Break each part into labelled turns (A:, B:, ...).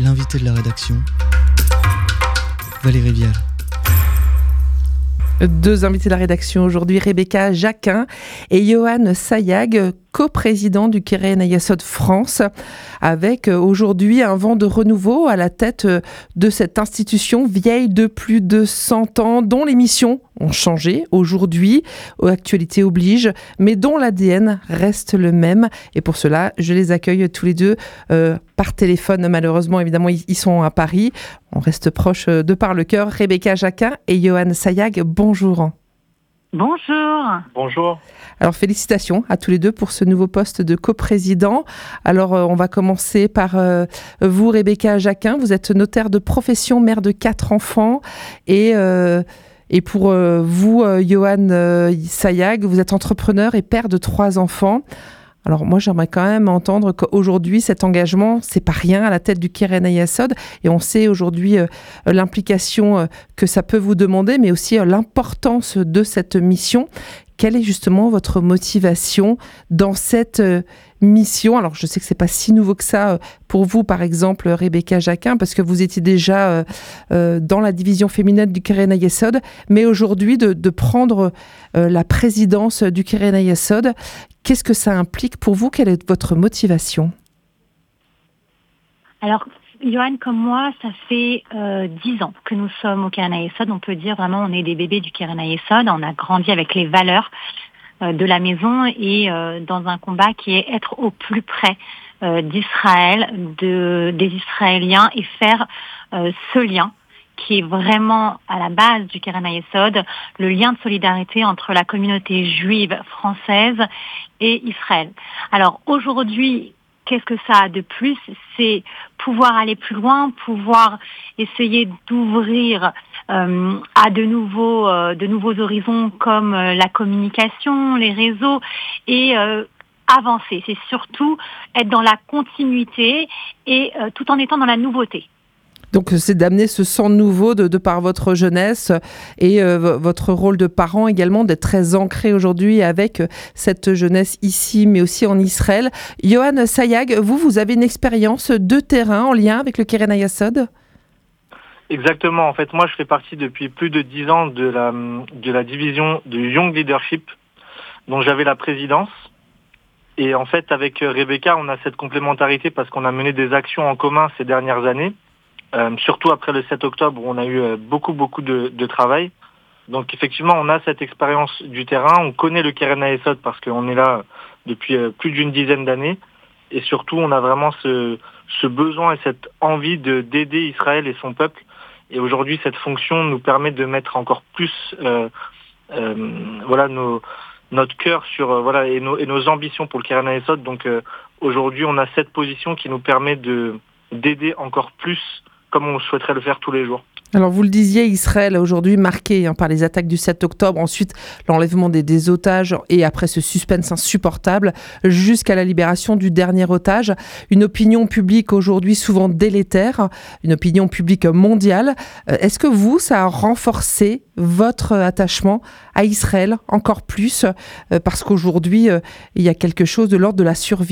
A: L'invité de la rédaction, Valérie Vial.
B: Deux invités de la rédaction aujourd'hui, Rebecca Jacquin et Yohann Sayag, coprésident du Keren Hayesod France, avec aujourd'hui un vent de renouveau à la tête de cette institution vieille de plus de 100 ans, dont les missions ont changé aujourd'hui, actualité oblige, mais dont l'ADN reste le même. Et pour cela, je les accueille tous les deux par téléphone. Malheureusement, évidemment, ils sont à Paris. On reste proche de par le cœur. Rebecca Jacquin et Yohann Sayag, bonjour.
C: Bonjour.
D: Bonjour.
B: Alors félicitations à tous les deux pour ce nouveau poste de coprésident. Alors on va commencer par vous, Rebecca Jacquin. Vous êtes notaire de profession, mère de 4 enfants et pour vous, Yohann Sayag, vous êtes entrepreneur et père de 3 enfants. Alors moi, j'aimerais quand même entendre qu'aujourd'hui, cet engagement, c'est pas rien à la tête du Keren Hayesod. Et on sait aujourd'hui l'implication que ça peut vous demander, mais aussi l'importance de cette mission. Quelle est justement votre motivation dans cette mission ? Alors, je sais que c'est pas si nouveau que ça pour vous, par exemple, Rebecca Jacquin, parce que vous étiez déjà dans la division féminine du Keren Hayesod, mais aujourd'hui, de prendre la présidence du Keren Hayesod, qu'est-ce que ça implique pour vous ? Quelle est votre motivation ?
C: Alors, Yohann, comme moi, ça fait 10 ans que nous sommes au Keren Hayesod. On peut dire vraiment on est des bébés du Keren Hayesod. On a grandi avec les valeurs de la maison et dans un combat qui est être au plus près d'Israël, des Israéliens et faire ce lien qui est vraiment à la base du Keren Hayesod, le lien de solidarité entre la communauté juive française et Israël. Alors aujourd'hui, qu'est-ce que ça a de plus ? C'est pouvoir aller plus loin, pouvoir essayer d'ouvrir à de nouveaux horizons comme la communication, les réseaux et avancer. C'est surtout être dans la continuité et tout en étant dans la nouveauté.
B: Donc c'est d'amener ce sang nouveau de par votre jeunesse et votre rôle de parent également, d'être très ancré aujourd'hui avec cette jeunesse ici, mais aussi en Israël. Yohann Sayag, vous avez une expérience de terrain en lien avec le Keren Hayesod ?
D: Exactement. En fait, moi, je fais partie depuis plus de 10 ans de la division de Young Leadership, dont j'avais la présidence. Et en fait, avec Rebecca, on a cette complémentarité parce qu'on a mené des actions en commun ces dernières années. Surtout après le 7 octobre où on a eu beaucoup de travail. Donc effectivement, on a cette expérience du terrain, on connaît le Keren Hayesod parce qu'on est là depuis plus d'une dizaine d'années. Et surtout, on a vraiment ce besoin et cette envie d'aider Israël et son peuple. Et aujourd'hui, cette fonction nous permet de mettre encore plus notre cœur sur et nos ambitions pour le Keren Hayesod. Donc aujourd'hui, on a cette position qui nous permet d'aider encore plus comme on souhaiterait le faire tous les jours.
B: Alors vous le disiez, Israël aujourd'hui marqué par les attaques du 7 octobre, ensuite l'enlèvement des otages et après ce suspense insupportable jusqu'à la libération du dernier otage. Une opinion publique aujourd'hui souvent délétère, une opinion publique mondiale. Est-ce que ça a renforcé votre attachement à Israël encore plus parce qu'aujourd'hui il y a quelque chose de l'ordre de la survie ?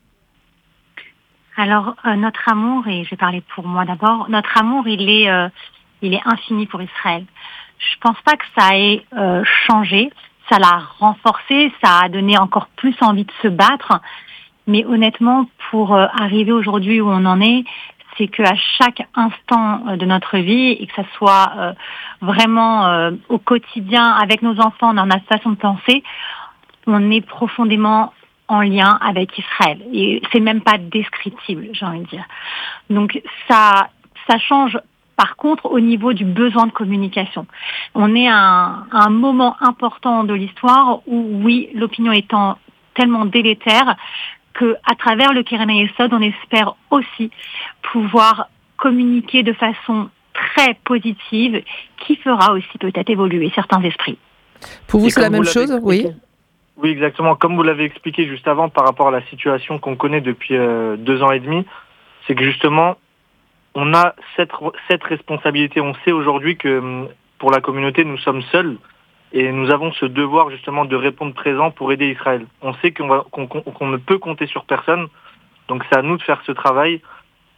C: Alors, notre amour, et je vais parler pour moi d'abord, notre amour, il est infini pour Israël. Je pense pas que ça ait changé, ça l'a renforcé, ça a donné encore plus envie de se battre, mais honnêtement, pour arriver aujourd'hui où on en est, c'est qu'à chaque instant de notre vie, et que ça soit vraiment au quotidien avec nos enfants, dans notre façon de penser, on est profondément en lien avec Israël. Et c'est même pas descriptible, j'ai envie de dire. Donc ça change par contre au niveau du besoin de communication. On est à un moment important de l'histoire où, oui, l'opinion étant tellement délétère que à travers le Keren Hayesod, on espère aussi pouvoir communiquer de façon très positive qui fera aussi peut-être évoluer certains esprits.
B: Pour vous, c'est la même chose ? Oui.
D: Oui, exactement. Comme vous l'avez expliqué juste avant par rapport à la situation qu'on connaît depuis 2 ans et demi, c'est que justement, on a cette responsabilité. On sait aujourd'hui que pour la communauté, nous sommes seuls et nous avons ce devoir justement de répondre présent pour aider Israël. On sait qu'on ne peut compter sur personne, donc c'est à nous de faire ce travail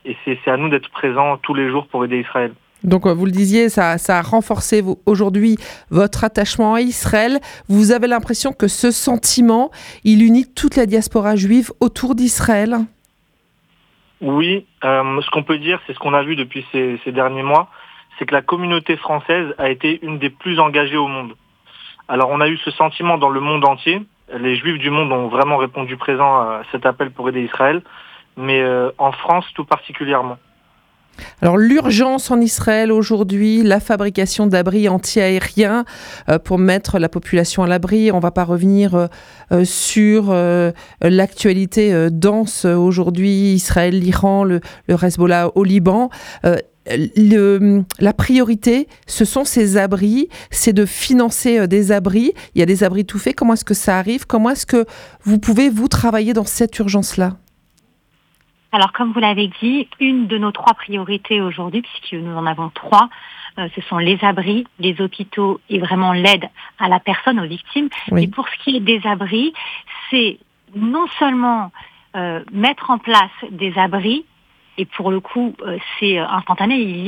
D: et c'est à nous d'être présents tous les jours pour aider Israël.
B: Donc, vous le disiez, ça a renforcé aujourd'hui votre attachement à Israël. Vous avez l'impression que ce sentiment, il unit toute la diaspora juive autour d'Israël?
D: Oui, ce qu'on peut dire, c'est ce qu'on a vu depuis ces derniers mois, c'est que la communauté française a été une des plus engagées au monde. Alors, on a eu ce sentiment dans le monde entier. Les Juifs du monde ont vraiment répondu présent à cet appel pour aider Israël, mais en France tout particulièrement.
B: Alors l'urgence en Israël aujourd'hui, la fabrication d'abris anti-aériens pour mettre la population à l'abri. On ne va pas revenir sur l'actualité dense aujourd'hui, Israël, l'Iran, le Hezbollah au Liban. La priorité, ce sont ces abris, c'est de financer des abris. Il y a des abris tout faits. Comment est-ce que ça arrive? Comment est-ce que vous pouvez, vous, travailler dans cette urgence-là?
C: Alors, comme vous l'avez dit, une de nos 3 priorités aujourd'hui, puisque nous en avons 3, ce sont les abris, les hôpitaux et vraiment l'aide à la personne, aux victimes.
B: Oui.
C: Et pour ce qui est des abris, c'est non seulement mettre en place des abris, et pour le coup, c'est instantané. Il y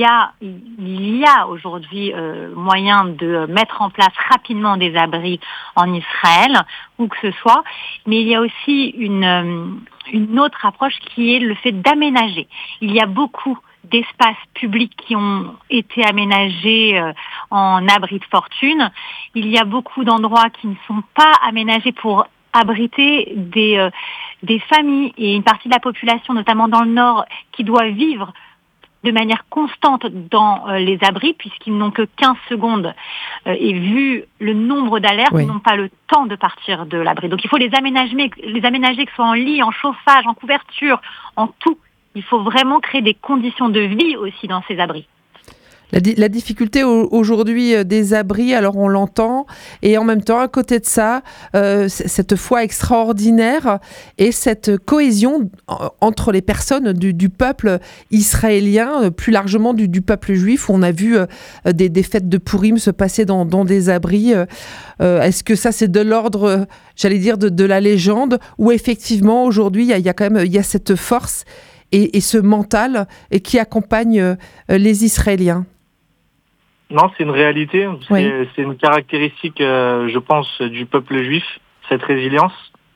C: a aujourd'hui moyen de mettre en place rapidement des abris en Israël, où que ce soit. Mais il y a aussi une autre approche qui est le fait d'aménager. Il y a beaucoup d'espaces publics qui ont été aménagés en abri de fortune. Il y a beaucoup d'endroits qui ne sont pas aménagés pour abriter des familles et une partie de la population, notamment dans le Nord, qui doit vivre de manière constante dans les abris, puisqu'ils n'ont que 15 secondes. Et vu le nombre d'alertes,
B: Oui.
C: ils n'ont pas le temps de partir de l'abri. Donc il faut les aménager, que ce soit en lit, en chauffage, en couverture, en tout. Il faut vraiment créer des conditions de vie aussi dans ces abris.
B: La difficulté aujourd'hui des abris, alors on l'entend, et en même temps, à côté de ça, cette foi extraordinaire et cette cohésion entre les personnes du peuple israélien, plus largement du peuple juif, où on a vu des fêtes de Pourim se passer dans des abris. Est-ce que ça, c'est de l'ordre, j'allais dire, de la légende, ou effectivement, aujourd'hui, il y a quand même cette force et ce mental qui accompagne les Israéliens?
D: Non, c'est une réalité,
B: Oui.
D: c'est une caractéristique, je pense, du peuple juif, cette résilience.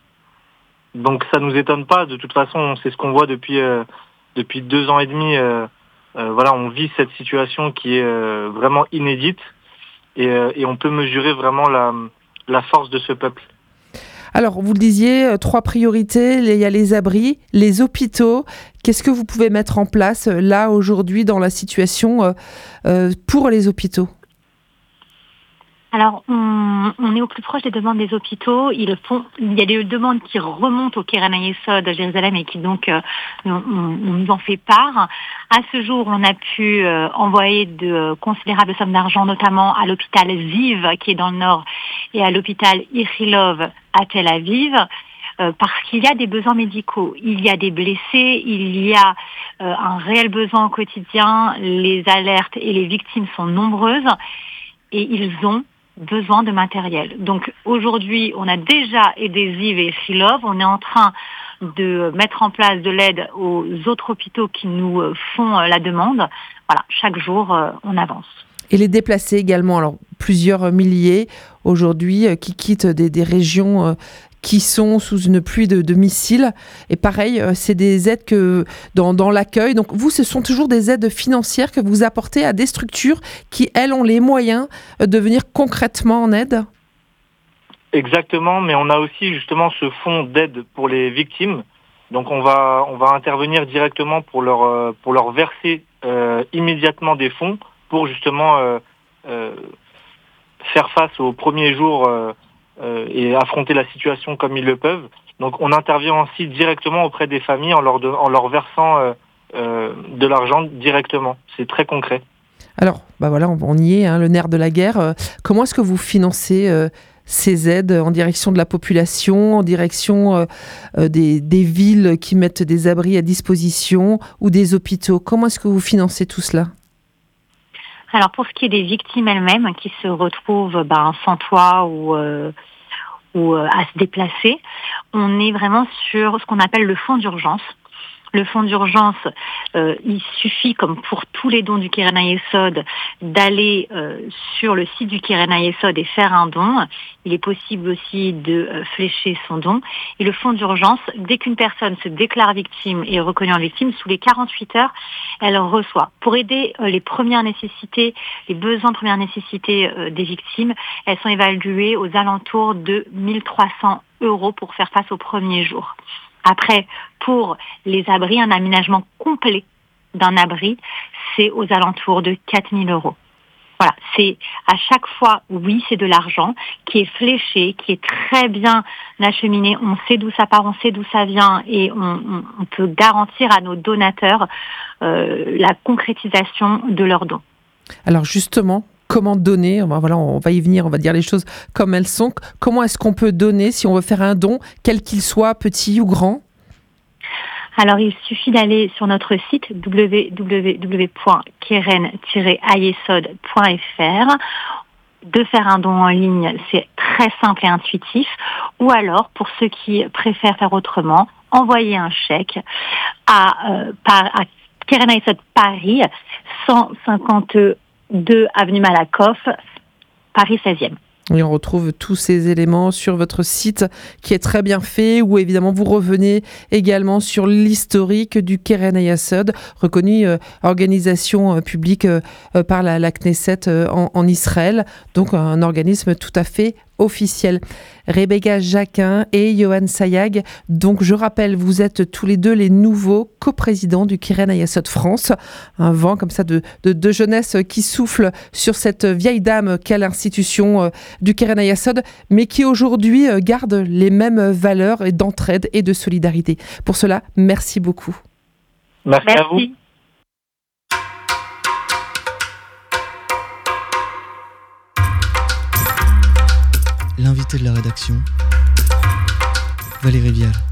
D: Donc ça nous étonne pas, de toute façon, c'est ce qu'on voit depuis 2 ans et demi. Voilà, on vit cette situation qui est vraiment inédite et on peut mesurer vraiment la force de ce peuple.
B: Alors, vous le disiez, 3 priorités, il y a les abris, les hôpitaux. Qu'est-ce que vous pouvez mettre en place là, aujourd'hui, dans la situation pour les hôpitaux?
C: Alors, on est au plus proche des demandes des hôpitaux. Il y a des demandes qui remontent au Keren HaYesod de Jérusalem et qui donc on nous en fait part. À ce jour, on a pu envoyer de considérables sommes d'argent, notamment à l'hôpital Ziv, qui est dans le nord, et à l'hôpital Ichilov à Tel Aviv, parce qu'il y a des besoins médicaux. Il y a des blessés, il y a un réel besoin au quotidien. Les alertes et les victimes sont nombreuses et ils ont besoin de matériel. Donc aujourd'hui, on a déjà aidé Ziv et Ichilov. On est en train de mettre en place de l'aide aux autres hôpitaux qui nous font la demande. Voilà, chaque jour, on avance.
B: Et les déplacés également, alors plusieurs milliers aujourd'hui qui quittent des régions qui sont sous une pluie de missiles. Et pareil, c'est des aides que dans l'accueil. Donc vous, ce sont toujours des aides financières que vous apportez à des structures qui, elles, ont les moyens de venir concrètement en aide?
D: Exactement, mais on a aussi justement ce fonds d'aide pour les victimes. Donc on va intervenir directement pour leur verser immédiatement des fonds pour justement faire face aux premiers jours et affronter la situation comme ils le peuvent. Donc on intervient aussi directement auprès des familles en leur versant de l'argent directement. C'est très concret.
B: Alors, voilà, on y est, le nerf de la guerre. Comment est-ce que vous financez ces aides en direction de la population, en direction des villes qui mettent des abris à disposition ou des hôpitaux? Comment est-ce que vous financez tout cela?
C: Alors pour ce qui est des victimes elles-mêmes qui se retrouvent sans toit ou à se déplacer, on est vraiment sur ce qu'on appelle le fonds d'urgence. Le fonds d'urgence, il suffit, comme pour tous les dons du Keren HaYesod, d'aller sur le site du Keren HaYesod et faire un don. Il est possible aussi de flécher son don. Et le fonds d'urgence, dès qu'une personne se déclare victime et est reconnue en victime, sous les 48 heures, elle reçoit. Pour aider les premières nécessités, les besoins de première nécessité des victimes, elles sont évaluées aux alentours de 1 300 € pour faire face aux premiers jours. Après, pour les abris, un aménagement complet d'un abri, c'est aux alentours de 4 000 €. Voilà, c'est à chaque fois, oui, c'est de l'argent qui est fléché, qui est très bien acheminé. On sait d'où ça part, on sait d'où ça vient et on peut garantir à nos donateurs la concrétisation de leurs dons.
B: Alors justement, comment donner ? Voilà, on va y venir, on va dire les choses comme elles sont. Comment est-ce qu'on peut donner si on veut faire un don, quel qu'il soit, petit ou grand ?
C: Alors, il suffit d'aller sur notre site www.keren-hayesod.fr, de faire un don en ligne, c'est très simple et intuitif. Ou alors, pour ceux qui préfèrent faire autrement, envoyer un chèque à Keren HaYesod Paris, 152 avenue Malakoff, Paris 16e.
B: Et on retrouve tous ces éléments sur votre site qui est très bien fait, où évidemment vous revenez également sur l'historique du Keren HaYesod, reconnue organisation publique par la Knesset en Israël, donc un organisme tout à fait officiel. Rebecca Jacquin et Yohan Sayag, donc je rappelle, vous êtes tous les deux les nouveaux coprésidents du Keren HaYesod France, un vent comme ça de jeunesse qui souffle sur cette vieille dame qu'est l'institution du Keren HaYesod, mais qui aujourd'hui garde les mêmes valeurs d'entraide et de solidarité. Pour cela, merci beaucoup.
D: Merci à vous.
A: L'invité de la rédaction, Valérie Vial.